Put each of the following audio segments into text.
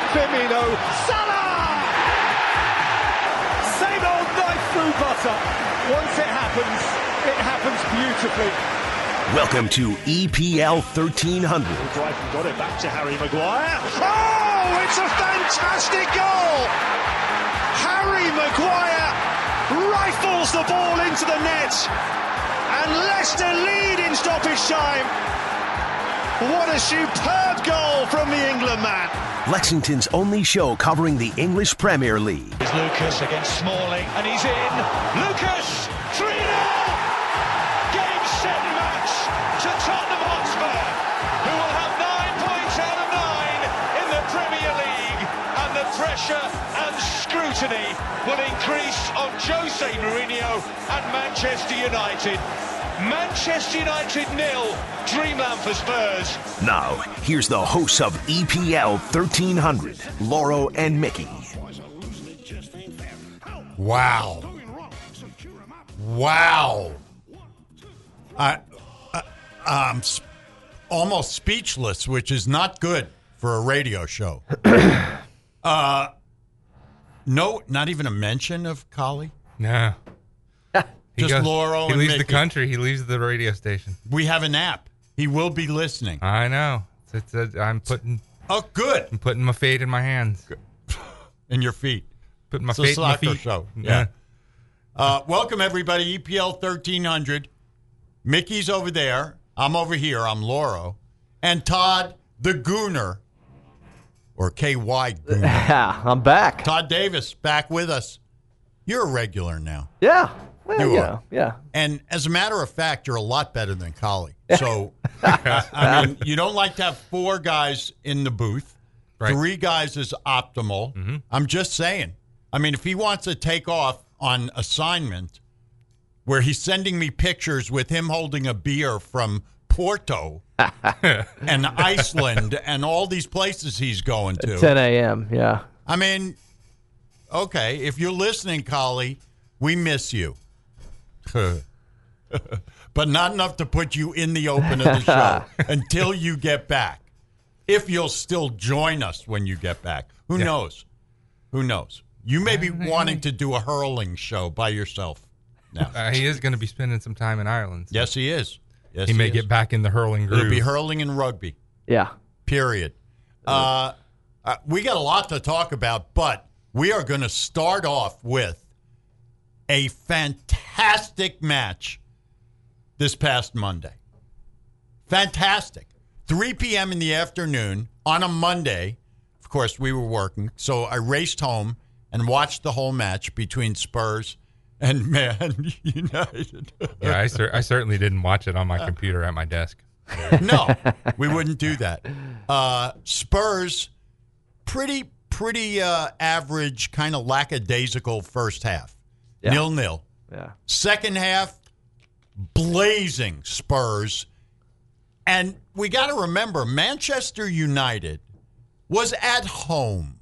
Firmino, Salah! Same old knife through butter. Once it happens beautifully. Welcome to EPL 1300. Brighton got it back to Harry Maguire. Oh, it's a fantastic goal! Harry Maguire rifles the ball into the net, and Leicester lead in stoppage time. What a superb goal from the England man. Lexington's only show covering the English Premier League. It's Lucas against Smalling, and he's in. Lucas, 3-0! Game, set, match to Tottenham Hotspur, who will have 9 points out of 9 in the Premier League, and the pressure and scrutiny will increase on Jose Mourinho and Manchester United. Manchester United 0, Dreamland for Spurs. Now, here's the hosts of EPL 1300, Lauro and Mickey. Wow. I'm almost speechless, which is not good for a radio show. No, not even a mention of Collie? No. Just Lauro and He leaves Mickey. the country. He leaves the radio station. We have an app. He will be listening. I know. I'm putting my fate in my hands. In your feet. Putting my It's a fate in my soccer feet. show. Yeah. Welcome, everybody. EPL 1300. Mickey's over there. I'm over here. I'm Lauro. And Todd, the Gooner, or KY Gooner. Yeah, I'm back. Todd Davis, back with us. You're a regular now. Yeah. Well, You you are. know, yeah. And as a matter of fact, you're a lot better than Collie. So, I mean, you don't like to have 4 guys in the booth. Right. 3 guys is optimal. Mm-hmm. I'm just saying. I mean, if he wants to take off on assignment where he's sending me pictures with him holding a beer from Porto and Iceland and all these places he's going to. 10 a.m., yeah. I mean, okay, if you're listening, Collie, we miss you. But not enough to put you in the open of the show until you get back. If you'll still join us when you get back. Who knows? Who knows? You may be wanting to do a hurling show by yourself now. He is going to be spending some time in Ireland. So Yes, he is. Yes, he may is. get back in the hurling groove. It'll be hurling and rugby, Yeah. period. We got a lot to talk about, but we are going to start off with a fantastic match this past Monday. Fantastic. 3 p.m. in the afternoon on a Monday. Of course, we were working, so I raced home and watched the whole match between Spurs and Man United. Yeah, I certainly didn't watch it on my computer at my desk. No, we wouldn't do that. Spurs, pretty average, kind of lackadaisical first half. Yeah. 0-0. Yeah. Second half, blazing Spurs. And we got to remember, Manchester United was at home.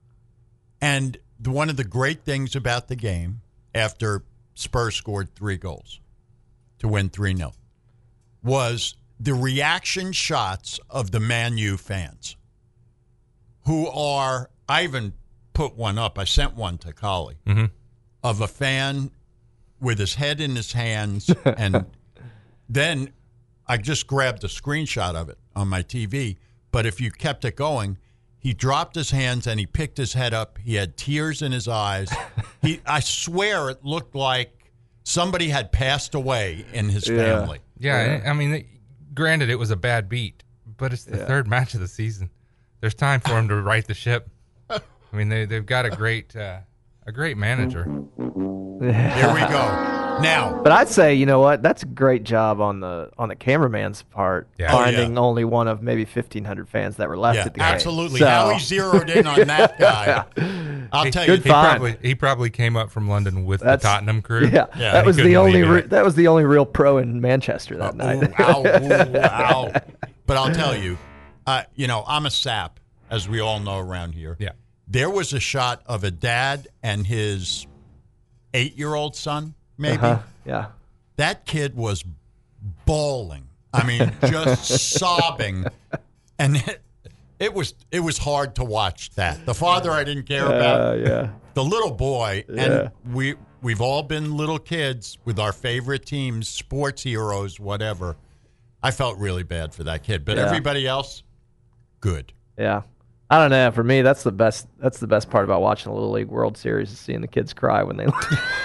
And one of the great things about the game, after Spurs scored 3 goals to win 3-0, was the reaction shots of the Man U fans, who are, I even put one up, I sent one to Collie, of a fan with his head in his hands, and then I just grabbed a screenshot of it on my TV, but if you kept it going, he dropped his hands and he picked his head up. He had tears in his eyes. I swear it looked like somebody had passed away in his family. Yeah, I mean, granted, it was a bad beat, but it's the third match of the season. There's time for him to right the ship. I mean, they've got a great manager. There we go. Now, But I'd say, you know what? That's a great job on the cameraman's part, Yeah. finding only one of maybe 1,500 fans that were left yeah, at the game. absolutely. So, How he zeroed in on that guy. I'll tell you. Good find. He probably came up from London with the Tottenham crew. Yeah, Yeah, that he was the couldn't only leave it. that was the only real pro in Manchester that night. Ooh, ow. But I'll tell you, I'm a sap, as we all know around here. Yeah. There was a shot of a dad and his 8-year-old son, maybe. Yeah. That kid was bawling. I mean, just sobbing. And it was hard to watch that. The father I didn't care about. Yeah. The little boy, Yeah. and we've all been little kids with our favorite teams, sports heroes, whatever. I felt really bad for that kid, but Yeah. everybody else, good. Yeah. I don't know. For me, that's the best. That's the best part about watching the Little League World Series is seeing the kids cry when they.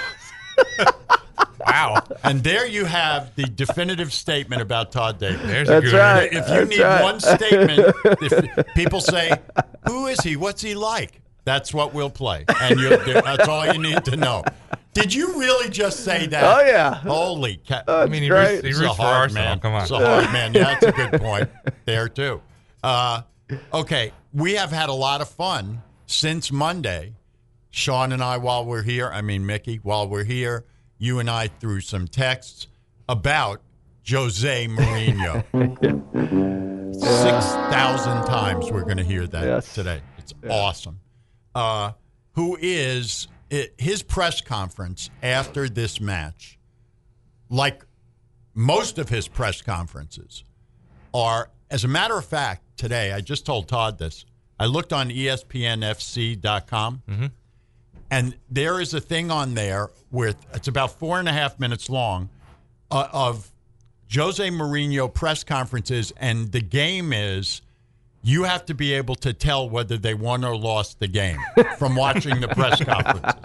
Wow. And there you have the definitive statement about Todd Davis. There's That's a good right. If you That's need right. one statement, if people say, "Who is he? What's he like?" That's what we'll play, and that's all you need to know. Did you really just say that? Oh, yeah. Holy cat! I mean, he great. roots He's a for hard Arsenal. man. Come on. He's a hard man. Yeah, that's a good point there too. Okay, we have had a lot of fun since Monday. Sean and I, while we're here, Mickey, while we're here, you and I threw some texts about Jose Mourinho. 6,000 times we're going to hear that Yes. today. It's awesome. Who is his press conference after this match, like most of his press conferences, are, as a matter of fact, today, I just told Todd this, I looked on ESPNFC.com, and there is a thing on there with, it's about 4.5 minutes long, of Jose Mourinho press conferences, and the game is you have to be able to tell whether they won or lost the game from watching the press conferences.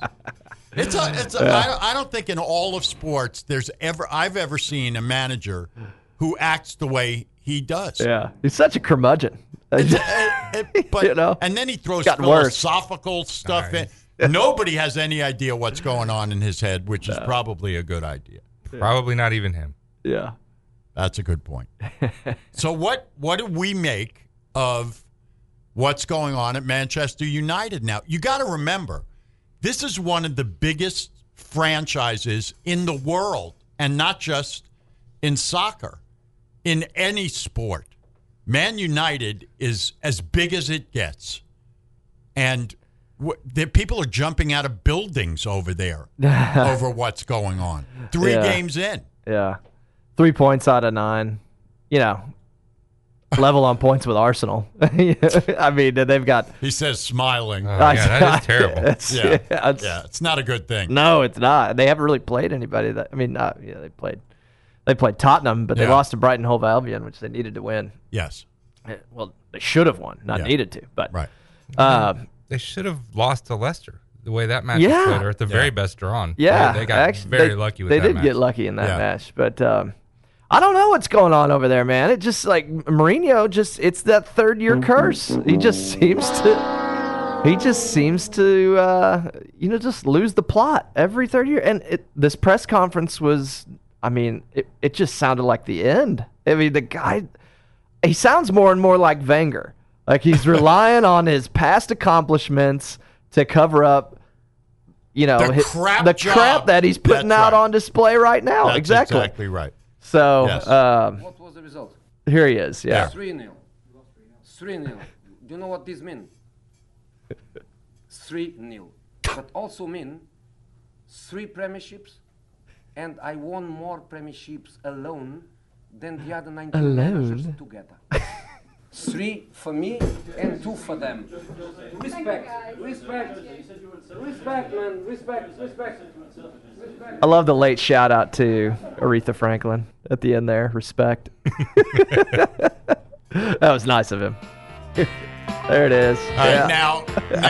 I don't think in all of sports I've ever seen a manager who acts the way he does. Yeah. He's such a curmudgeon. But You know? and then he throws Gotten worse. philosophical stuff in. Nobody has any idea what's going on in his head, which is probably a good idea. Probably not even him. Yeah. That's a good point. So what do we make of what's going on at Manchester United now? You got to remember, this is one of the biggest franchises in the world, and not just in soccer, in any sport. Man United is as big as it gets. And the people are jumping out of buildings over there over what's going on. 3 Yeah. games in. Yeah. 3 points out of 9. You know, level on points with Arsenal. I mean, they've got. He says smiling. Oh, yeah, that is terrible. Yeah, it's- it's not a good thing. No, it's not. They haven't really played anybody. They played Tottenham, but they Yeah. lost to Brighton Hove Albion, which they needed to win. Yes, Well, they should have won, not Yeah. needed to. But right. They should have lost to Leicester the way that match Yeah. was played, or at the very best drawn. Yeah, They got actually, very lucky with they that did match. get lucky in that Yeah. match, but I don't know what's going on over there, man. It just like Mourinho, it's that 3rd-year curse. He just seems to, just lose the plot every 3rd year. And this press conference was, it just sounded like the end. I mean, the guy, he sounds more and more like Wenger. Like he's relying on his past accomplishments to cover up, The crap the job. crap that he's putting That's out right. on display right now. That's exactly. right. So Yes. What was the result? here he is. Yeah. 3-0. 3-0. Do you know what this means? 3-0. But also mean 3 premierships, and I won more premierships alone than the other 19 managers Alone? together. 3 for me and 2 for them. Respect, man, respect. I love the late shout out to Aretha Franklin at the end there. Respect. That was nice of him. There it is. All right, now,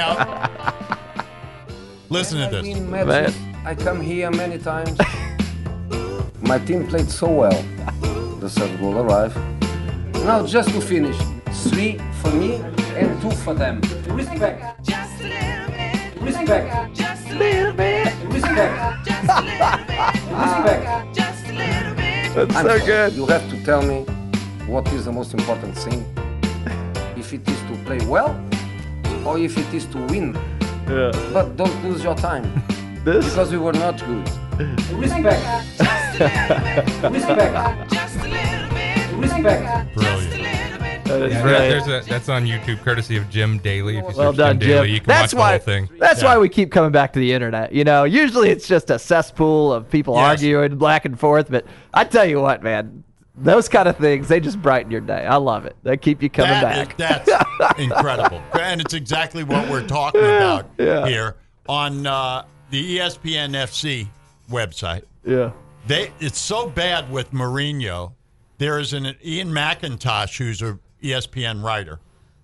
listen to I this. win matches. I come here many times. My team played so well. The 3rd goal arrived. Now just to finish, 3 for me and 2 for them. Respect. Just a little bit. Respect. Just a little bit. Respect. Just a little bit. Respect. Just a little bit. That's I'm so sorry. good. You have to tell me what is the most important thing. If it is to play well, or if it is to win. Yeah. But don't lose your time, This. because we were not good. Respect. Just a little bit. Respect. Just a little bit. Respect. Just a Brilliant. little bit. That is Yeah, brilliant. that's on YouTube, courtesy of Jim Daly. If you Well search done, Jim Daly, Jim. you can That's watch why. the whole thing. That's Yeah. why we keep coming back to the internet. Usually it's just a cesspool of people Yes. arguing back and forth. But I tell you what, man, those kind of things, they just brighten your day. I love it. They keep you coming back. That's incredible. And it's exactly what we're talking about here on the ESPN FC website. Yeah. It's so bad with Mourinho. There is an Ian McIntosh, who's a ESPN writer,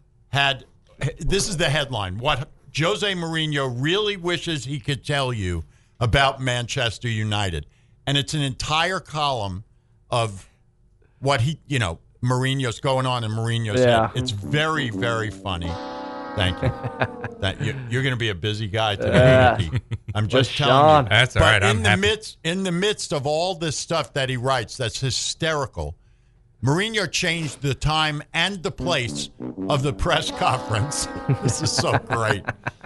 this is the headline: what Jose Mourinho really wishes he could tell you about Manchester United. And it's an entire column of what Mourinho's going on in Mourinho's head. It's very, very funny. Thank you. You're going to be a busy guy today, Mickey. I'm just telling you. That's all right. In the midst of all this stuff that he writes that's hysterical, Mourinho changed the time and the place of the press conference. This is so great.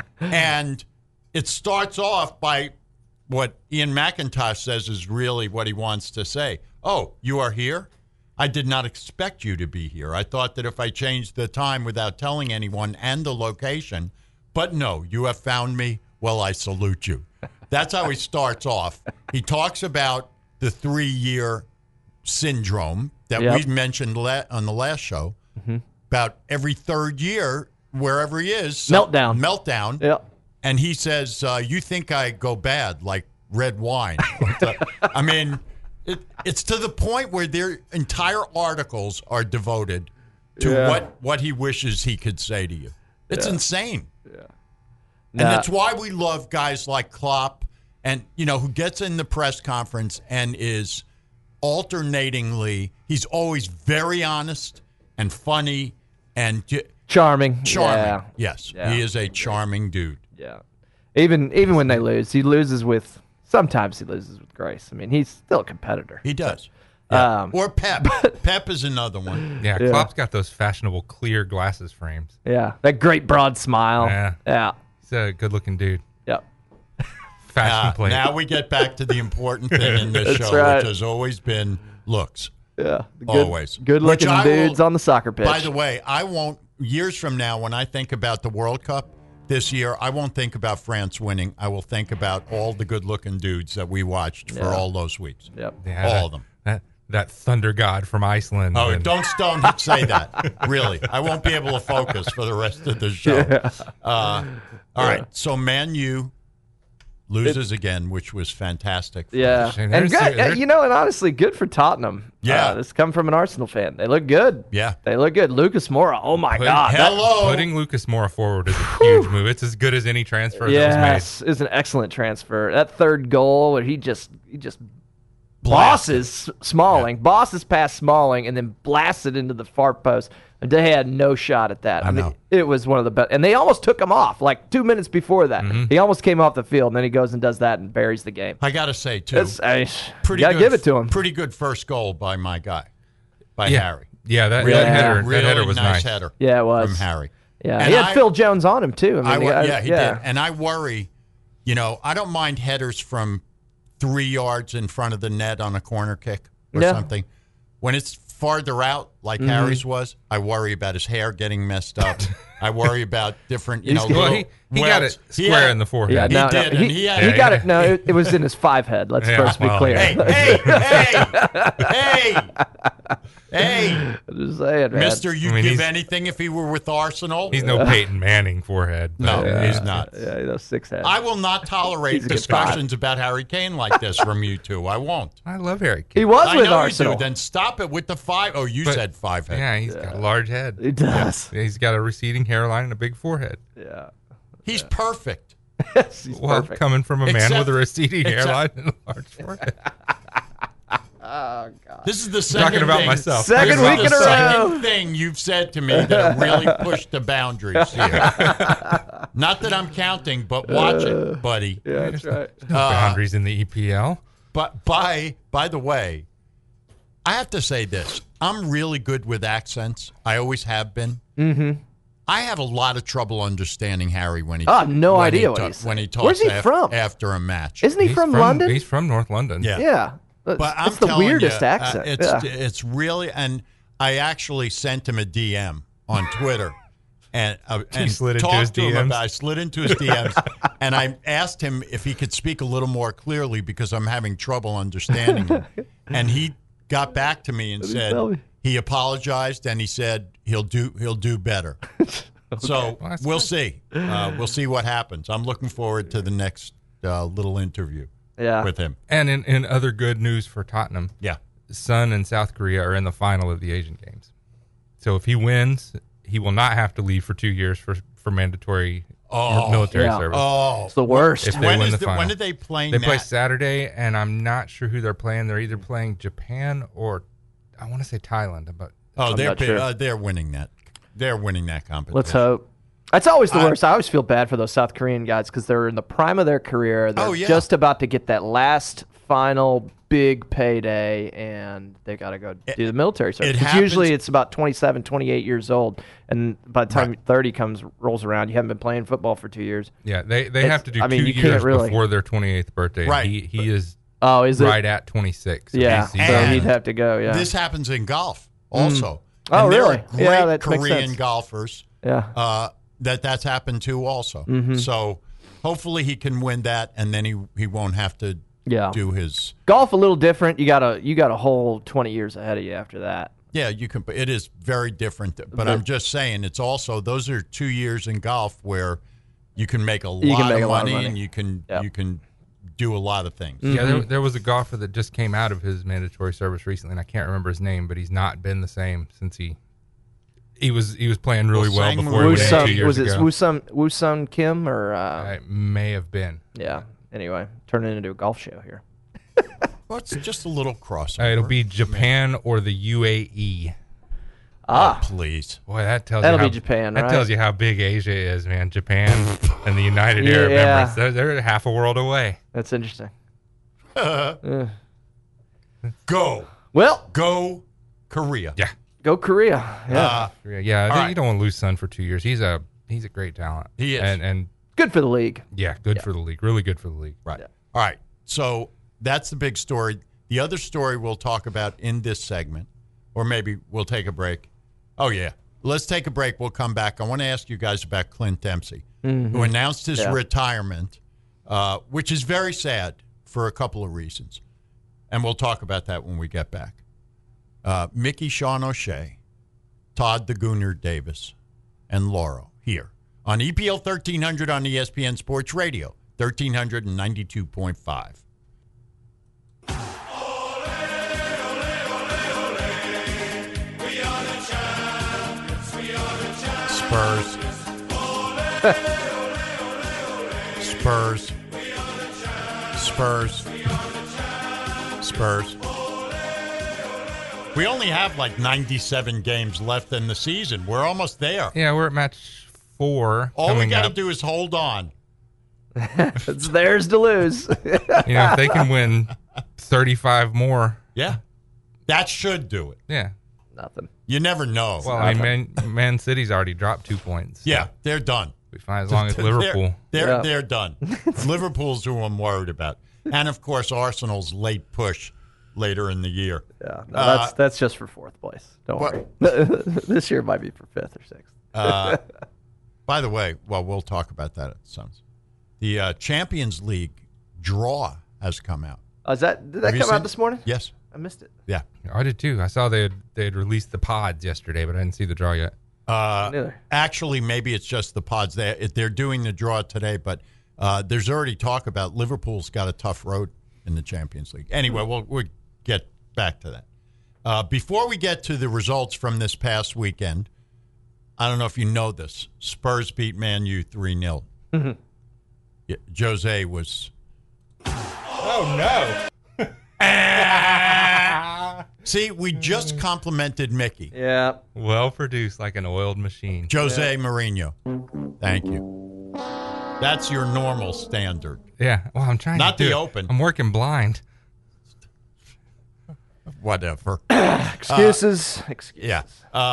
And it starts off by what Ian McIntosh says is really what he wants to say. Oh, you are here? I did not expect you to be here. I thought that if I changed the time without telling anyone and the location, but no, you have found me. Well, I salute you. That's how he starts off. He talks about the 3-year syndrome that we mentioned on the last show, about every third year, wherever he is. Meltdown. Yep. And he says, you think I go bad like red wine. I mean, it's to the point where their entire articles are devoted to what he wishes he could say to you. It's insane. Yeah. And that's why we love guys like Klopp and, who gets in the press conference and is alternatingly, he's always very honest and funny and charming. Yeah. Yes, he is a charming dude. Yeah. Even when they lose, sometimes he loses with grace. I mean, he's still a competitor. He does. Yeah. Or Pep. Pep is another one. Yeah, Klopp's got those fashionable clear glasses frames. Yeah, that great broad smile. Yeah. He's a good-looking dude. Yep. Fashion plate. Now we get back to the important thing in this show, which has always been looks. Yeah. Always. Good-looking dudes on the soccer pitch. By the way, I won't, years from now, when I think about the World Cup this year, I won't think about France winning. I will think about all the good-looking dudes that we watched for all those weeks. Yep. Yeah, all of them. That thunder god from Iceland. Oh, don't say that. Really. I won't be able to focus for the rest of the show. Yeah. All right. So Man U loses again, which was fantastic. Yeah. And good, and honestly, good for Tottenham. Yeah. This come from an Arsenal fan. They look good. Yeah. They look good. Lucas Moura. Oh, my God. Hello. Putting Lucas Moura forward is a huge move. It's as good as any transfer that was made. Yes. It's an excellent transfer. That third goal where he just bosses Smalling, bosses past Smalling, and then blasted into the far post. And they had no shot at that. I mean, it was one of the best. And they almost took him off, like 2 minutes before that. He almost came off the field, and then he goes and does that and buries the game. I got to say, too, you got to give it to him. Pretty good first goal by my guy, Harry. Yeah, that header was nice. Header yeah, it was. from Harry. Yeah, and he had Phil Jones on him, too. I mean, he did. And I worry, I don't mind headers from 3 yards in front of the net on a corner kick or something. When it's farther out, like Harry's was, I worry about his hair getting messed up. I worry about different, he got it square in the forehead. Yeah, he did. And he got it. No, it was in his 5 head. Let's first be clear. Hey. I'm just saying, man. Mister, you'd give anything if he were with Arsenal? He's no Peyton Manning forehead. No, he's not. Yeah, he's a 6 head. I will not tolerate discussions about Harry Kane like this from you two. I won't. I love Harry Kane. He was with I know Arsenal. you do. Then stop it with the 5. Oh, you said 5 head. Yeah, he's got a large head. He does. Yeah. He's got a receding hairline and a big forehead. Yeah. He's perfect. Yes, he's perfect. Coming from a man with a receding hairline and a large forehead. Oh, God. This is the second talking about thing, myself. Second week in a row. Second thing you've said to me that really pushed the boundaries here. Not that I'm counting, but watch it, buddy. Yeah, that's right. No boundaries in the EPL. But by the way, I have to say this. I'm really good with accents. I always have been. Mm-hmm. I have a lot of trouble understanding Harry when he. I have no idea what he's saying. When he talks. Where's he from? After a match. Isn't he from London? He's from North London. Yeah. Yeah. But I'm it's the telling weirdest you, accent. It's really, and I actually sent him a DM on Twitter, and slid into talked his to him DMs? about. I slid into his DMs, and I asked him if he could speak a little more clearly because I'm having trouble understanding him, and he got back to me and said tell me? he apologized and he said he'll do better. So Well, that's we'll good. see. We'll see what happens. I'm looking forward to the next little interview Yeah. with him. And in other good news for Tottenham, Yeah. Son and South Korea are in the final of the Asian Games. So if he wins, he will not have to leave for 2 years for mandatory military Yeah. service. Oh, It's the worst. If they win the final. when did they play? They play Saturday, and I'm not sure who they're playing. They're either playing Japan or I want to say Thailand, but Oh, I'm not sure. they're winning that. They're winning that competition. Let's hope. That's always the worst. I always feel bad for those South Korean guys because they're in the prime of their career. They're just about to get that last final big payday, and they got to go do the military service. it 'Cause happens- usually it's about 27, 28 years old, and by the time Right. 30 rolls around, you haven't been playing football for 2 years. yeah, they have to do I mean, 2 you can't years really- before their 28th birthday. Right. He is Oh, is it? right at 26. So Yeah, he's- so And he'd have to go. Yeah, This happens in golf also. Oh, And there really? are great Yeah, that makes Korean sense. golfers yeah. that's happened to also. Mm-hmm. So hopefully he can win that, and then he won't have to Yeah. do his. Golf a little different. You got a whole 20 years ahead of you after that. Yeah, you can. It is very different, but I'm just saying it's also those are 2 years in golf where you can make a lot, make of, a lot of money, money. and you can Yep. you can do a lot of things. Yeah, there was a golfer that just came out of his mandatory service recently, and I can't remember his name, but he's not been the same since he was playing really well Sang before he went in 2 years was it ago. Woo-Sung Kim or It may have been. yeah. Anyway, turn it into a golf show here. Well, it's just a little crossover. It'll be Japan or the UAE. Oh, please. Boy, that tells That'll you how, be Japan, That right? tells you how big Asia is, man. Japan and the United Arab Yeah. Emirates, they're half a world away. That's interesting. Go Well, Korea. Yeah, go Korea. Yeah, yeah. All You right. don't want to lose Son for 2 years. He's a great talent. He is. and good for the league. yeah, good for the league. Really good for the league. Right. All right. So that's the big story. The other story we'll talk about in this segment, or maybe we'll take a break. Oh, yeah. Let's take a break. We'll come back. I want to ask you guys about Clint Dempsey, who announced his retirement, which is very sad for a couple of reasons. And we'll talk about that when we get back. Mickey Sean O'Shea, Todd the Gooner Davis, and Lauro here on EPL 1300 on ESPN Sports Radio, 1392.5. Spurs. Spurs. Spurs. Spurs. We only have like 97 games left in the season. We're almost there. Yeah, we're at match 4 All we coming got to up. do is hold on. It's theirs to lose. You know, if they can win 35 more, Yeah. That should do it. yeah. Nothing. You never know. Well, I mean, Man City's already dropped 2 points. yeah, they're done. We find as long as Liverpool. They're done. Liverpool's who I'm worried about. And, of course, Arsenal's late push later in the year. Yeah, no, that's just for fourth place. Don't worry. This year might be for fifth or sixth. By the way, well, we'll talk about that at Suns. The Champions League draw has come out. Did that Have you come seen out it? this morning? Yes. I missed it. Yeah. I did too. I saw they had released the pods yesterday, but I didn't see the draw yet. Neither. Actually, maybe it's just the pods. They're doing the draw today, but there's already talk about Liverpool's got a tough road in the Champions League. Anyway, we'll get back to that. Before we get to the results from this past weekend, I don't know if you know this. Spurs beat Man U 3-0. Yeah, Jose was... Oh, no. See, we just complimented Mickey. Yeah. Well produced like an oiled machine. Jose Mourinho. Thank you. That's your normal standard. Yeah. Well, I'm trying Not to do the it. open. I'm working blind. Whatever. Excuses. Excuses. Yeah.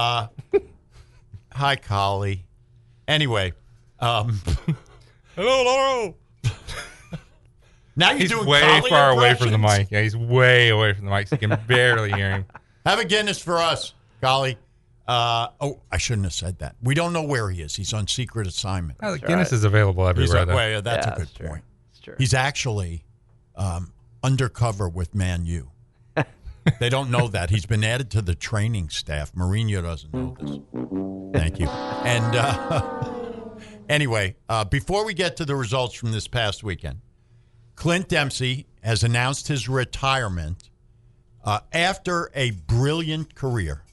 Hi, Collie. Anyway. Hello, Laurel. Now you're He's doing way Collie far away from the impressions? mic. Yeah, he's way away from the mic, so you can barely hear him. Have a Guinness for us, Collie. I shouldn't have said that. We don't know where he is. He's on secret assignment. Oh, Guinness is available He's everywhere, though. well, that's Yeah, a good that's true. point. It's true. He's actually undercover with Man U. They don't know that. He's been added to the training staff. Mourinho doesn't know this. Thank you. And anyway, before we get to the results from this past weekend, Clint Dempsey has announced his retirement after a brilliant career.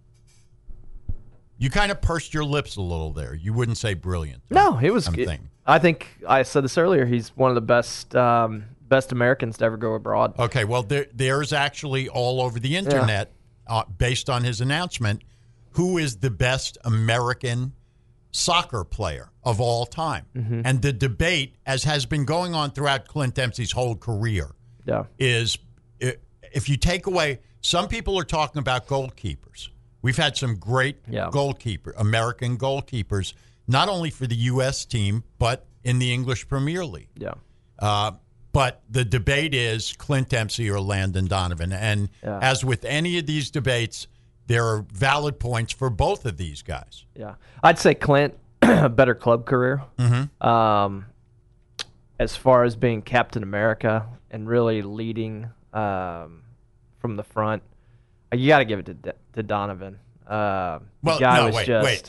You kind of pursed your lips a little there. You wouldn't say brilliant. No, it was. I'm thinking. I think I said this earlier. He's one of the best Americans to ever go abroad. Okay, well, there's actually all over the internet, based on his announcement, who is the best American soccer player of all time. Mm-hmm. And the debate, as has been going on throughout Clint Dempsey's whole career, is if you take away, some people are talking about goalkeepers. We've had some great American goalkeepers, not only for the U.S. team, but in the English Premier League. Yeah. But the debate is Clint Dempsey or Landon Donovan. And as with any of these debates, there are valid points for both of these guys. Yeah. I'd say Clint, a better club career. Mm-hmm. As far as being Captain America and really leading from the front, you got to give it to Donovan. Well, no, wait.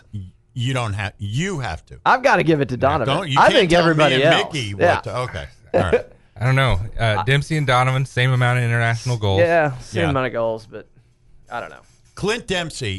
You have to. I've got to give it to Donovan. You I can't think tell everybody me and else. Mickey what to, okay. All right. I don't know. Dempsey and Donovan, same amount of international goals. Yeah, same amount of goals, but I don't know. Clint Dempsey,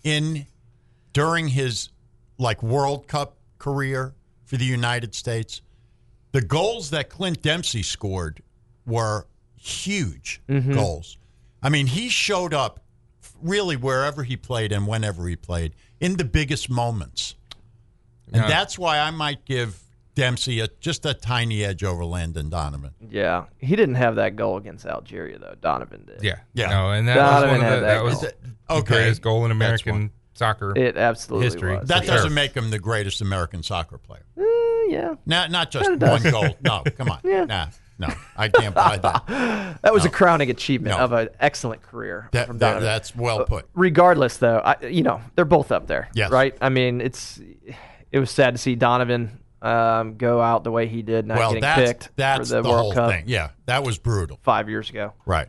during his World Cup career for the United States, the goals that Clint Dempsey scored were huge goals. I mean, he showed up really wherever he played and whenever he played in the biggest moments. And that's why I might give Dempsey just a tiny edge over Landon Donovan. Yeah, he didn't have that goal against Algeria though. Donovan did. Yeah. Yeah. No, and that Donovan was one of had the, that the greatest goal in American soccer It absolutely history. was. That For doesn't sure. make him the greatest American soccer player. Yeah, Not just Kinda one does. goal. No, come on. Yeah. No, I can't buy that. that was a crowning achievement No. of an excellent career from Donovan. That's well put. Regardless, though, they're both up there. Yes. Right. I mean, it was sad to see Donovan go out the way he did, not getting picked that's for the whole World Cup thing. Yeah, that was brutal. 5 years ago. Right.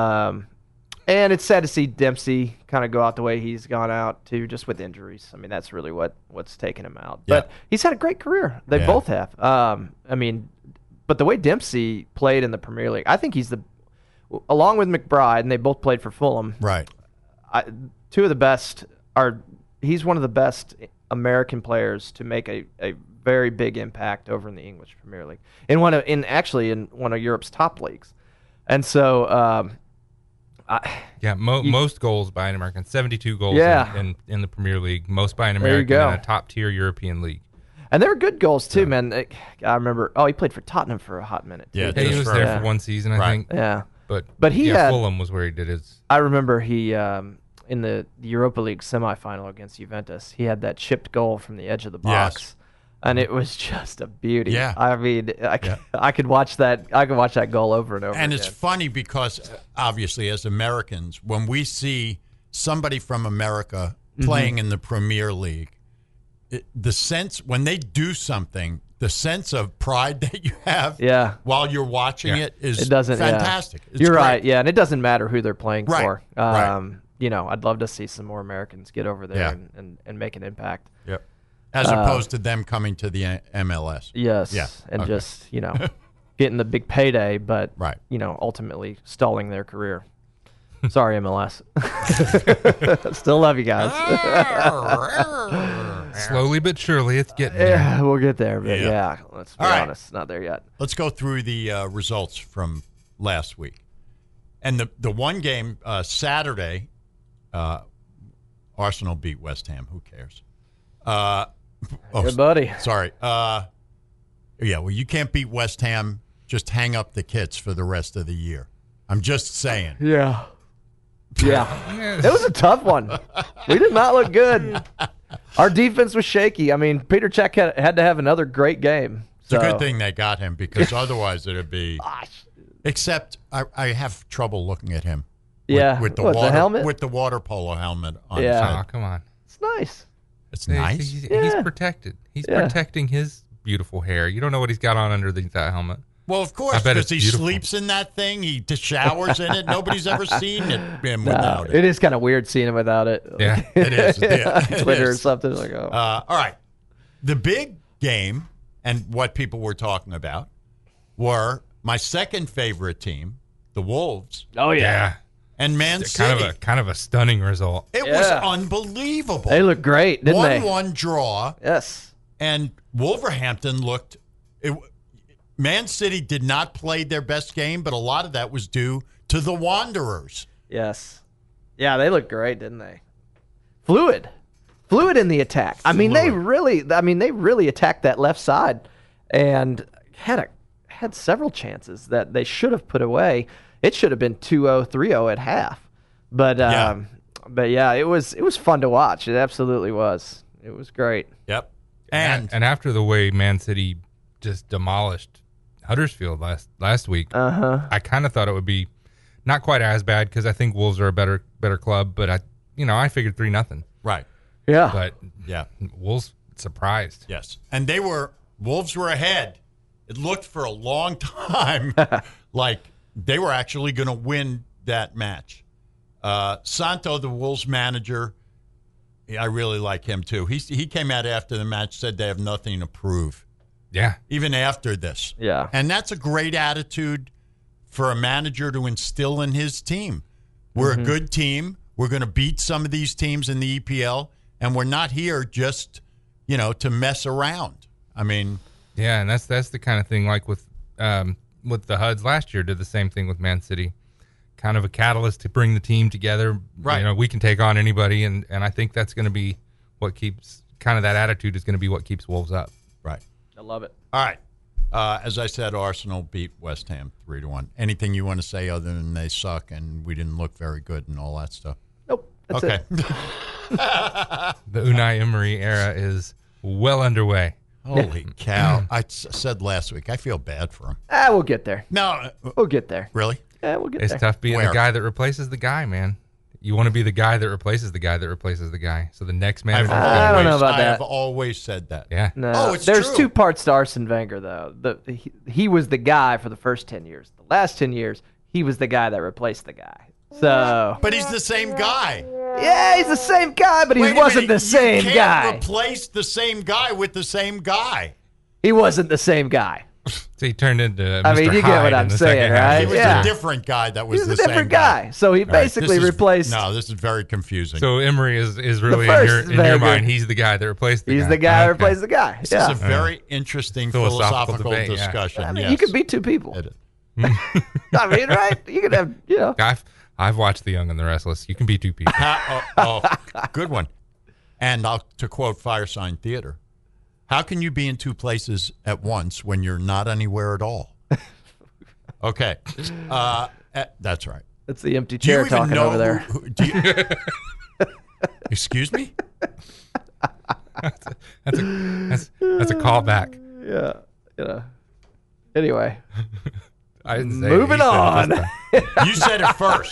And it's sad to see Dempsey kind of go out the way he's gone out too, just with injuries. I mean, that's really what's taken him out. Yeah. But he's had a great career. They Yeah. both have. But the way Dempsey played in the Premier League, I think he's along with McBride, and they both played for Fulham. Right. Two of the best he's one of the best American players to make a very big impact over in the English Premier League, in one of Europe's top leagues. And so most goals by an American, 72 goals in the Premier League, most by an There you American go. in a top-tier European league. And they were good goals too, man. I remember. Oh, he played for Tottenham for a hot minute. Too. Yeah, Yeah, he just was for- there Yeah. for one season, I Right. think. Yeah. But he had- Fulham was where he did his. I remember he in the Europa League semifinal against Juventus, he had that chipped goal from the edge of the box. Yes. And it was just a beauty. Yeah. I mean, I could watch that. I could watch that goal over and over. And again. it's funny because, obviously, as Americans, when we see somebody from America playing in the Premier League, the sense, when they do something, the sense of pride that you have while you're watching it is fantastic. It's You're great. right. Yeah, and it doesn't matter who they're playing Right, for. right. I'd love to see some more Americans get over there Yeah. and make an impact. Yep. As opposed to them coming to the MLS. Yes. Yeah, And okay. just, getting the big payday, but, Right. Ultimately stalling their career. Sorry, MLS. Still love you guys. Slowly but surely, it's getting there. Yeah, we'll get there. But Yeah. let's be All right. honest. Not there yet. Let's go through the results from last week. And the one game, Saturday, Arsenal beat West Ham. Who cares? Hey, buddy. Sorry. Well, you can't beat West Ham. Just hang up the kits for the rest of the year. I'm just saying. Yeah. Yeah. It was a tough one. We did not look good. Our defense was shaky. I mean, Peter Cech had to have another great game. It's a good thing they got him because otherwise it'd be. Gosh. Except I have trouble looking at him. Yeah. With the What, the water helmet? with the water polo helmet on his Yeah. Oh, head. come on. It's nice. It's nice. He's Yeah. protected. He's Yeah. protecting his beautiful hair. You don't know what he's got on underneath that helmet. Well, of course, I bet because it's he beautiful. sleeps in that thing. He showers in it. Nobody's ever seen him without it it. is kind of weird seeing him without it. Yeah. It is. Yeah, it Twitter or is. something like, oh. All right. The big game and what people were talking about were my second favorite team, the Wolves, Oh Yeah. and Man City. Kind of a stunning result. It was Yeah. unbelievable. They look great, didn't they? 1-1 draw, Yes. and Wolverhampton looked. Man City did not play their best game, but a lot of that was due to the Wanderers. Yes. Yeah, they look great, didn't they? Fluid in the attack. I mean, they really attacked that left side and had several chances that they should have put away. It should have been 2-0, 3-0 at half. But yeah, it was fun to watch. It absolutely was. It was great. Yep. And after the way Man City just demolished Huddersfield last week, I kind of thought it would be not quite as bad because I think Wolves are a better club. But I figured 3-0. Right. Yeah. But Yeah. Wolves surprised. Yes. And Wolves were ahead. It looked for a long time like they were actually going to win that match. Santo, the Wolves manager, I really like him too. He came out after the match, said they have nothing to prove, Yeah. even after this. Yeah. And that's a great attitude for a manager to instill in his team. We're a good team. We're going to beat some of these teams in the EPL, and we're not here just, to mess around. I mean, Yeah, and that's the kind of thing like with the Huds last year, did the same thing with Man City. Kind of a catalyst to bring the team together. Right. We can take on anybody, and I think that's going to be what keeps kind of that attitude is going to be what keeps Wolves up. right. I love it. All right. As I said, Arsenal beat West Ham 3-1. Anything you want to say other than they suck and we didn't look very good and all that stuff? Nope. That's Okay. it. The Unai Emery era is well underway. Holy cow. I said last week, I feel bad for him. We'll get there. No, We'll get there. really? Yeah, we'll get It's there. tough being Where? the guy that replaces the guy, man. You want to be the guy that replaces the guy that replaces the guy. So the next manager. I don't know about I that. have always said that. Yeah. No, Oh, it's there's true. two parts to Arsene Wenger, though. He was the guy for the first 10 years. The last 10 years, he was the guy that replaced the guy. So, But he's the same guy. yeah, he's the same guy, but he Wait a wasn't minute, the same you guy. can't replace the same guy with the same guy. He wasn't the same guy. So he turned into Mr. I mean, you get Hyde what I'm in the saying, second half. right? He was Yeah. a different guy that He was was the a same different guy. So he All right, basically this is- replaced. No, this is very confusing. So Emery is really in first your Wenger. mind. He's the guy that replaced the guy. He's the guy that Okay. replaced the guy. this Yeah. is a very interesting Philosophical philosophical debate, yeah. discussion. I mean, yes. you could be two people. It is. I mean, right? You could have, I've watched The Young and the Restless. You can be two people. Good one. And to quote Firesign Theater, how can you be in two places at once when you're not anywhere at all? Okay. That's right. That's the empty Do you chair even talking know over there. Excuse me? That's a callback. Yeah. Anyway, I didn't say it. moving He said it on. this time. You said it first.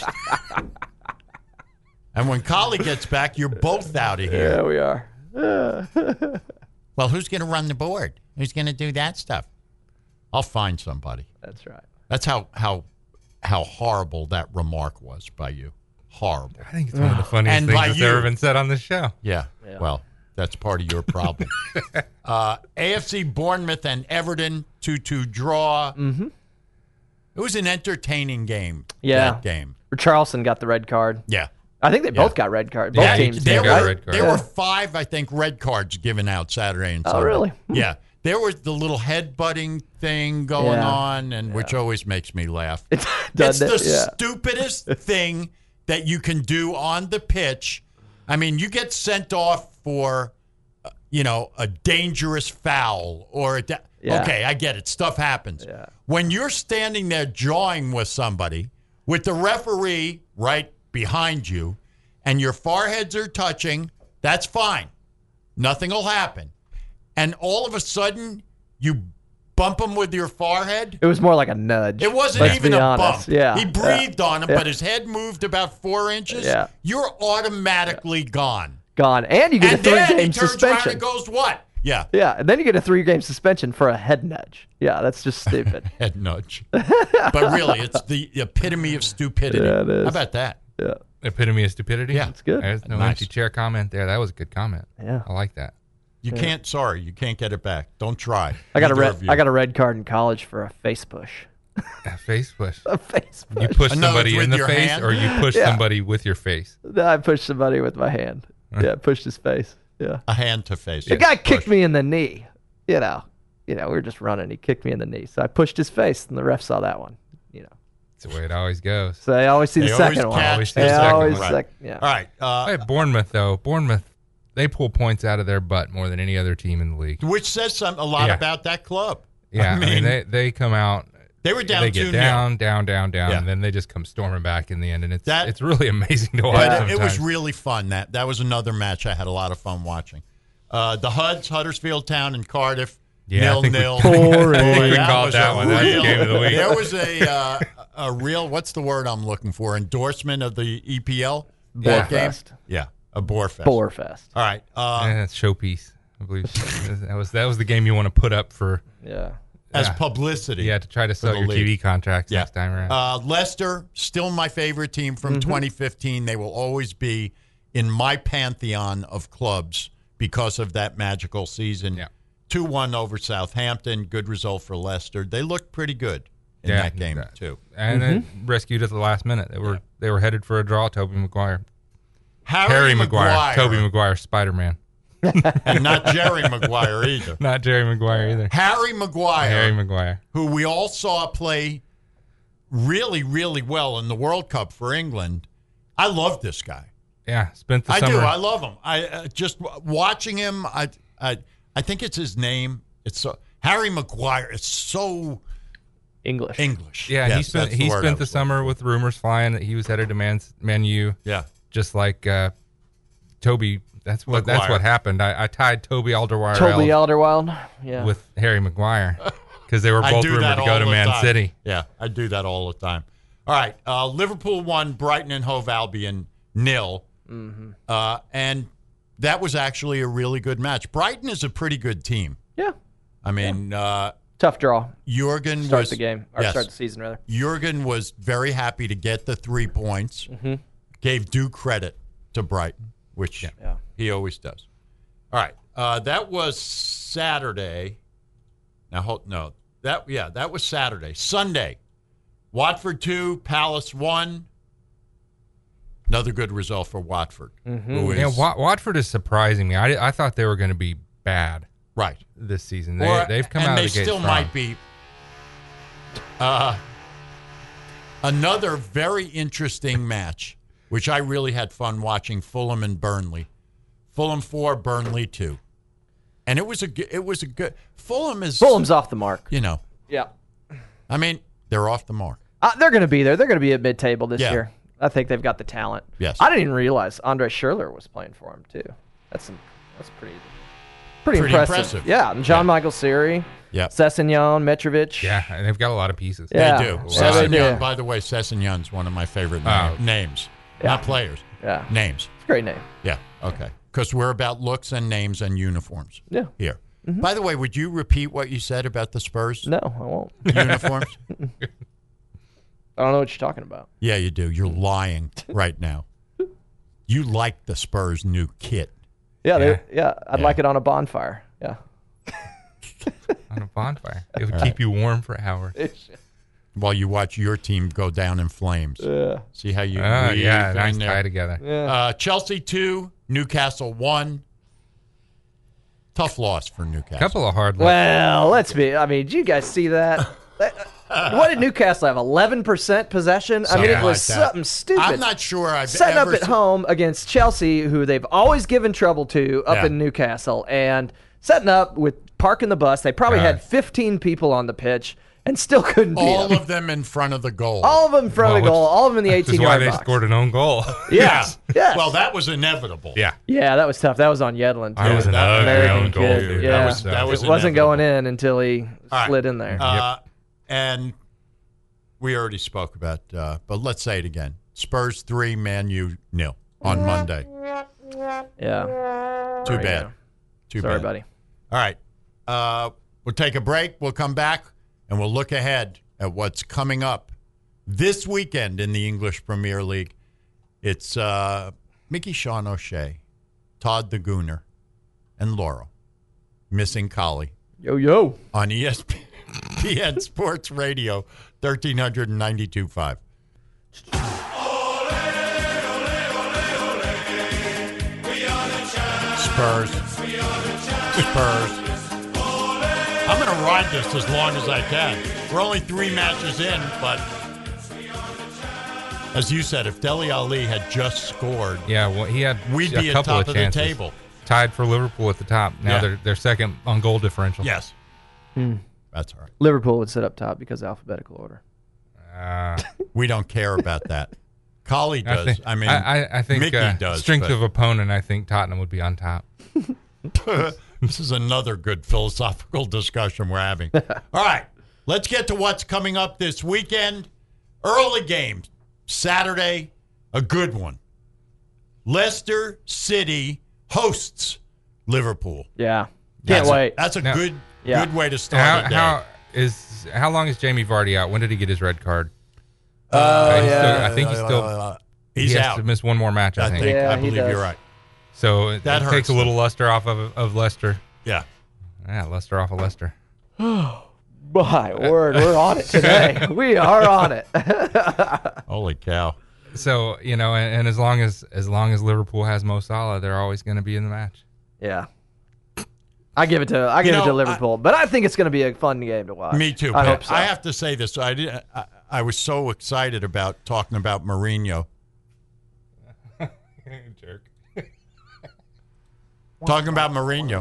And when Collie gets back, you're both out of here. Yeah, we are. Well, who's going to run the board? Who's going to do that stuff? I'll find somebody. That's right. That's how horrible that remark was by you. Horrible. I think it's one of the funniest And things by that's you. ever been said on this show. Yeah. Well, that's part of your problem. AFC Bournemouth and Everton 2-2 draw. Mm-hmm. It was an entertaining game. Yeah. That game. Charleston got the red card. Yeah. I think they both got red card. Both Yeah, teams there did, got a right? red card. There were 5, I think, red cards given out Saturday and Sunday. Oh, really? Yeah. There was the little headbutting thing going Yeah. on, and which always makes me laugh. It's It's done the it, yeah. stupidest thing that you can do on the pitch. I mean, you get sent off for, a dangerous foul or Yeah. okay, I get it. Stuff happens. Yeah. When you're standing there jawing with somebody with the referee right behind you and your foreheads are touching, that's fine. Nothing will happen. And all of a sudden, you bump him with your forehead. It was more like a nudge. It wasn't let's even be a honest. bump. Yeah. He breathed on him, Yeah. but his head moved about 4 inches. Yeah. You're automatically gone. Gone. And you get And a 3-game then he turns around suspension. and goes, what? Yeah. Yeah, and then you get a 3-game suspension for a head nudge. Yeah, that's just stupid. Head nudge. But really, it's the epitome of stupidity. Yeah, it is. How about that? Yeah, Epitome of stupidity. Yeah. it's good. There's no Nice. empty chair comment there. That was a good comment. Yeah. I like that. You can't get it back. Don't try. I got a Neither red. of you. I got a red card in college for a face push. A face push. A face push. You push No, somebody it's with in the your face, hand? or you push Yeah. somebody with your face. I pushed somebody with my hand. Yeah, pushed his face. Yeah. a hand to face. The guy kicked me in the knee. You know, we were just running. He kicked me in the knee, so I pushed his face, and the ref saw that one. You know, That's the way it always goes. so they always see the They always second one. catch the They second always one. sec- yeah. All right. Hey, Bournemouth, though. Bournemouth, they pull points out of their butt more than any other team in the league. Which says a lot Yeah. about that club. Yeah, I mean, they come out. they were down They get 2-0. down, Yeah. and then they just come storming back in the end, and That- it's really amazing to watch. But it was sometimes. really fun. That was another match I had a lot of fun watching. The Huddersfield Town and Cardiff, Yeah, I think we- 0-0. Boring. I think we That called was that a one. That's the real- game of the week. There was a real, what's the word I'm looking for? Endorsement of the EPL? That game? Borefest. Yeah, a Borefest. Borefest. All right. Yeah, it's showpiece. I believe that was the game you want to put up for Yeah. As yeah. publicity. to try to sell the your league. TV contracts Yeah. next time around. Leicester, still my favorite team from 2015. They will always be in my pantheon of clubs because of that magical season. Yeah. 2-1 over Southampton. Good result for Leicester. They looked pretty good in Yeah, that game, that- too. And it rescued at the last minute. They were headed for a draw. Toby Maguire, Harry Maguire, Toby Maguire, Spider-Man, and not Jerry Maguire either. not Jerry Maguire either. Harry Maguire, Harry Maguire. who we all saw play really, really well in the World Cup for England. I love this guy. Yeah, spent the I summer. do. I love him. I just watching him. I think it's his name. It's so Harry Maguire. It's so English. English. Yeah, Yes, he spent that's the word I the was summer with rumors flying that he was headed to Man U. looking- Yeah. Just like Toby. That's what Maguire. happened. I tied Toby Alderweireld Toby Alderweireld. Yeah. with Harry Maguire because they were I both do rumored that to all go to the Man time. City. Yeah, I do that all the time. All right, Liverpool won. Brighton and Hove Albion 0. And that was actually a really good match. Brighton is a pretty good team. yeah. I mean, Tough draw. Jurgen Start was the game. Or yes. start the season, rather. Jurgen was very happy to get the 3 points. Mm-hmm. Gave due credit to Brighton, which Yeah. he always does. All right, that was Saturday. Now, that was Saturday. Sunday, Watford 2, Palace 1. Another good result for Watford. Who is Yeah, Watford is surprising me. I thought they were going to be bad right. this season. Or- They've come and out they of the gate still strong. might be. Another very interesting match, which I really had fun watching. Fulham and Burnley. Fulham 4, Burnley 2, and it was a good. Fulham's off the mark. You know, Yeah. I mean, they're off the mark. They're going to be there. They're going to be at mid-table this Yeah. year. I think they've got the talent. Yes. I didn't even realize Andre Schürrle was playing for him too. That's pretty Pretty impressive. impressive. Yeah, and John Michael Siri, Yep. Sessegnon, Mitrovic. Yeah, and they've got a lot of pieces. Yeah. They do. Yeah, they do. Sessegnon, by the way, Sessegnon's one of my favorite names. Yeah. Not players. Yeah. Names. It's a great name. Yeah. Okay. Because we're about looks and names and uniforms. Yeah. Here. By the way, would you repeat what you said about the Spurs No, I won't. uniforms? I don't know what you're talking about. Yeah, you do. You're lying right now. You like the Spurs' new kit. Yeah, Yeah. I'd Yeah. like it on a bonfire. Yeah. On a bonfire. It would keep you warm for hours. While you watch your team go down in flames. Yeah. See how you Oh, weave yeah, in nice there? tie together. Yeah. Chelsea 2, Newcastle 1. Tough loss for Newcastle. Couple of hard looks. Well, let's be. I mean, did you guys see that? What did Newcastle have? 11% possession. I mean, it Something was like that. something stupid. I'm not sure I've Setting up ever at home against Chelsea, who they've always given trouble to up Yeah. in Newcastle, and setting up with parking the bus. They probably had 15 people on the pitch and still couldn't beat all them. of them in front of the goal. All of them in front of the Well, goal. All of them in the This is why 18-yard they box. scored an own goal. Yeah. Yes. Well, that was inevitable. Yeah. Yeah, that was tough. That was on Yedlin, too. I was an that- ugly American own goal, kid. dude. Yeah. That was It wasn't inevitable. going in until he right. slid in there. And we already spoke about, but let's say it again. Spurs 3, Man U 0 on Monday. Yeah. Too There you bad. go. Too Sorry, bad. buddy. All right. We'll take a break. We'll come back, and we'll look ahead at what's coming up this weekend in the English Premier League. It's Mickey Sean O'Shea, Todd the Gooner, and Laurel. Missing Collie. Yo. On ESPN Sports Radio, 1392.5. Spurs. I'm going to ride this as long as I can. We're only 3 matches in, but as you said, if Dele Alli had just scored, Yeah, well, he had we'd a be at couple top of of chances. the table. Tied for Liverpool at the top. Now Yeah. they're second on goal differential. Yes. That's all right. Liverpool would sit up top because alphabetical order. We don't care about that. Collie does. I think Mickey does. strength but of opponent, I think Tottenham would be on top. this is another good philosophical discussion we're having. All right. Let's get to what's coming up this weekend. Early games. Saturday, a good one. Leicester City hosts Liverpool. Yeah. Can't wait. That's a Now- good way to start How, the day. how long is Jamie Vardy out? When did he get his red card? yeah. I think he's still He's he has out. to miss one more match. I think. Yeah, I he believe does. you're right. So it That takes hurts. a little luster off of Leicester. Yeah. Yeah, luster off of Leicester. My word, we're on it today. We are on it. Holy cow. So and as long as Liverpool has Mo Salah, they're always going to be in the match. Yeah. I give it to Liverpool, but I think it's going to be a fun game to watch. Me too. I but hope so. I have to say this. I was so excited about talking about Mourinho. Jerk. Talking about Mourinho.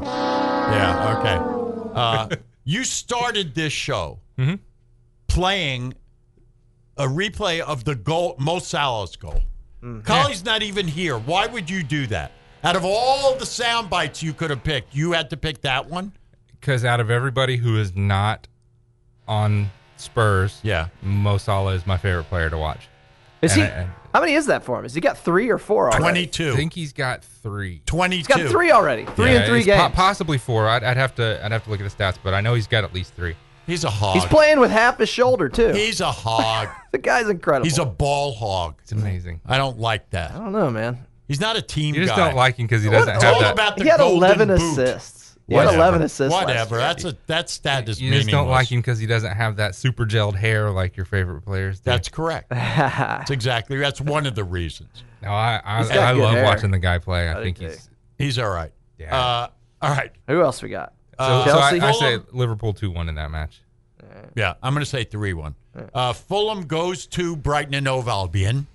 Yeah, okay. You started this show playing a replay of the goal, Mo Salah's goal. Collie's not even here. Why would you do that? Out of all the sound bites you could have picked, you had to pick that one? Because out of everybody who is not on Spurs, Yeah. Mo Salah is my favorite player to watch. Is he? And How many is that for him? Has he got 3 or 4 already? 22. I think he's got 3. 22. He's got 3 already. 3 in 3 it's games. possibly 4. I'd have to look at the stats, but I know he's got at least 3. He's a hog. He's playing with half his shoulder too. He's a hog. The guy's incredible. He's a ball hog. It's amazing. I don't like that. I don't know, man. He's not a team You just guy. don't like him because he doesn't It's have all that. about the He had golden 11 boot. assists. He had 11 assists. Whatever. last year. That stat is You meaningless. just don't like him because he doesn't have that super gelled hair like your favorite players do. That's correct. That's one of the reasons. No, I got good love hair. watching the guy play. I I think do he's He's all right. Yeah. All right. Who else we got? so Chelsea? I say Liverpool 2-1 in that match. Yeah, I'm going to say 3-1. Fulham goes to Brighton and Hove Albion.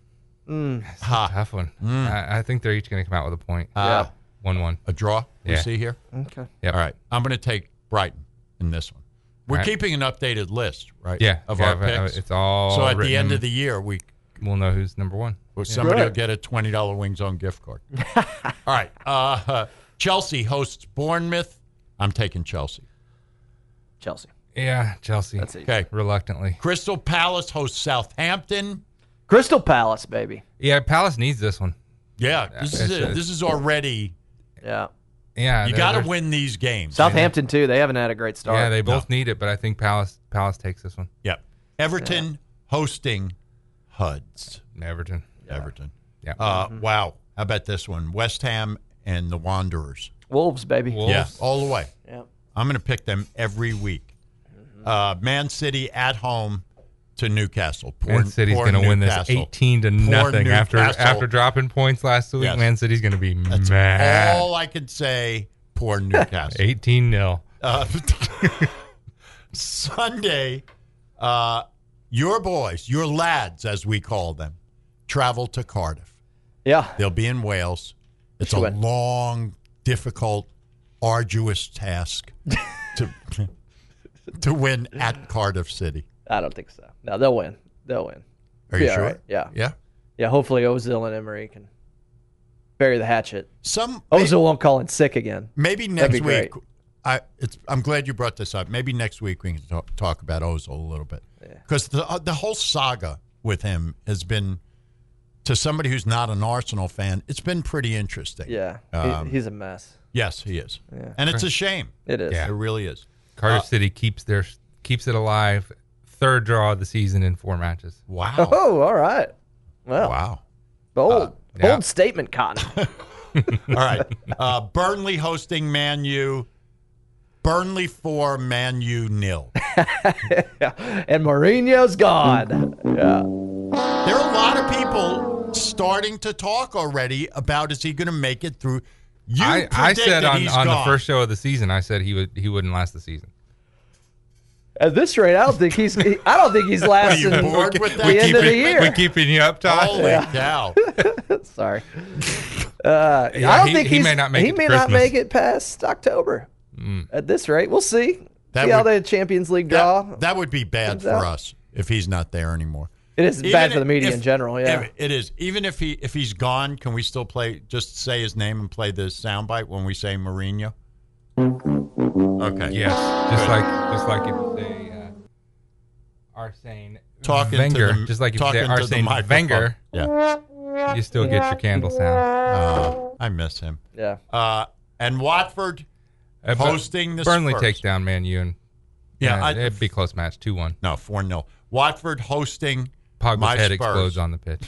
Tough one. I think they're each going to come out with a point. Yeah. 1-1. A draw, we Yeah. see here. Okay. Yep. All right. I'm going to take Brighton in this one. We're All right. keeping an updated list, right? Yeah. Of yeah, our picks. It's all So at the written. end of the year, We'll know who's number 1. somebody will Right. get a $20 Wing Zone gift card. All right. Chelsea hosts Bournemouth. I'm taking Chelsea. Chelsea. Yeah, Chelsea. That's easy. Okay. Reluctantly. Crystal Palace hosts Southampton. Crystal Palace, baby. Yeah, Palace needs this one. Yeah, this is it's- this is already. Yeah. Yeah. You they're- got to they're- win these games. Southampton too. They haven't had a great start. Yeah, they both need it, but I think Palace takes this one. Yep. Everton hosting Huds. Everton. Everton. Yeah. Wow. How about this one? West Ham and the Wanderers. Wolves, baby. Wolves. Yeah, all the way. Yeah. I'm going to pick them every week. Man City at home to Newcastle. Man City's going to win this 18-0 after Newcastle. dropping points last week. Yes. Man City's going to be That's mad. all I can say. Poor Newcastle. 18-0. Sunday, your boys, your lads, as we call them, travel to Cardiff. Yeah. They'll be in Wales. It's a Should win. long, difficult, arduous task to win at Cardiff City. I don't think so. No, they'll win. They'll win. Are you Yeah, sure? right. Yeah. Yeah. Yeah. Hopefully Ozil and Emery can bury the hatchet. Some Ozil won't call in sick again. maybe That'd next be week. great. I'm glad you brought this up. Maybe next week we can talk about Ozil a little bit because the whole saga with him has been, to somebody who's not an Arsenal fan, it's been pretty interesting. Yeah. He's a mess. Yes, he is. And it's a shame. It is. Yeah. It really is. Carter City keeps it alive. Third draw of the season in 4 matches. Wow. Oh, all right. Well, Wow. bold yeah. statement, Cotton. All right. Burnley hosting Man U. Burnley 4, Man U 0. And Mourinho's gone. Yeah. There are a lot of people starting to talk already about is he going to make it through. You I predict said that on he's the gone. first show of the season, I said he wouldn't last the season. At this rate, I don't think he's lasting Are you bored with that? the end of the year. We keeping you up, Todd? Holy cow. Sorry. Yeah, I don't think he may not make he it to may not Christmas. make it past October. At this rate, we'll see. That See how would- the Champions League draw. That would be bad comes for out. us if he's not there anymore. It is Even bad for the media if- in general. Yeah. if- it is. Even if he's gone, can we still just say his name and play the soundbite when we say Mourinho? Okay. Yes, just like if you say Arsene Talking Wenger, to the, just like if you say talking to the Arsene microphone. Wenger, Yeah. you still get your candle sound. I miss him. Yeah. And Watford But hosting the Burnley Spurs. takes down Man U, and Yeah, it'd be a close match, 2-1. No, 4-0. Watford hosting Pogba's my head Spurs. explodes on the pitch.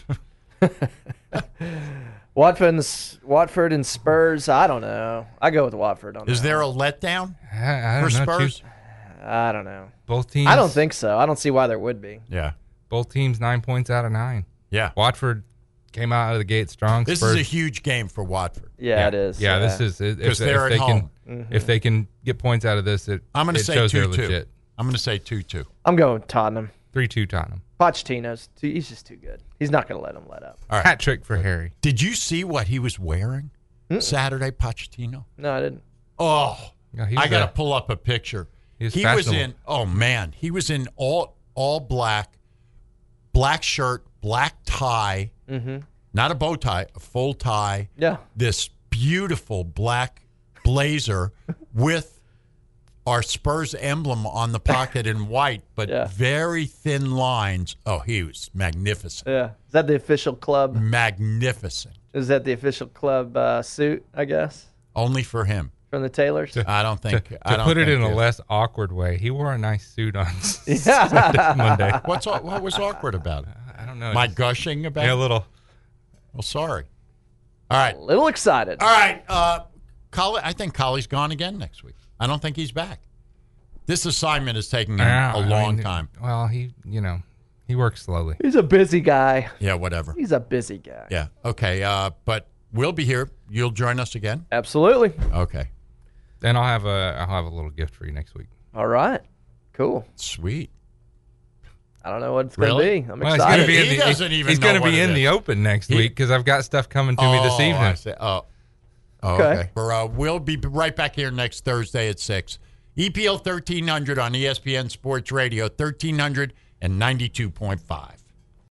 Watford and Spurs. I don't know. I go with Watford on Is that. there a letdown I for don't know. Spurs? I don't know. Both teams. I don't think so. I don't see why there would be. Yeah. both teams 9 points out of 9. Yeah. Watford came out of the gate strong. This Spurs, is a huge game for Watford. Yeah, it is. Yeah, this is Because they're at home. If they can get points out of this, I'm going to it say shows they're 2-2. legit. I'm going to say 2-2. I'm going Tottenham. 3-2 Tottenham. Pochettino's he's just too good. He's not going to let him let up. All right. Hat trick for Harry. Did you see what he was wearing Saturday, Pochettino? No, I didn't. Oh, Yeah, he was I got to a- pull up a picture. he was was fashionable. in, oh man, he was in all black shirt, black tie, not a bow tie, a full tie. Yeah. This beautiful black blazer with our Spurs emblem on the pocket in white, but Yeah. very thin lines. Oh, he was magnificent. Yeah. Is that the official club? Magnificent. Is that the official club suit, I guess, Only for him. from the Taylors? I don't think. To I don't put it think in a less awkward way, he wore a nice suit on Yeah. Monday. What was awkward about it? I don't know. My gushing about yeah, a it? little. Well, sorry. All right. A little excited. All right. Collie, I think Collie's gone again next week. I don't think he's back. This assignment is taking him a long time. Well, he works slowly. He's a busy guy. Yeah, whatever. He's a busy guy. Yeah. Okay. But we'll be here. You'll join us again? Absolutely. Okay. Then I'll have a little gift for you next week. All right. Cool. Sweet. I don't know what it's going to Really? be. I'm Well, he's excited. going to be He in the, doesn't even he's know gonna what be it in is. the open next He- week because I've got stuff coming to me this I evening. see. Oh, Okay. okay. We'll be right back here next Thursday at 6. EPL 1300 on ESPN Sports Radio, 1392.5.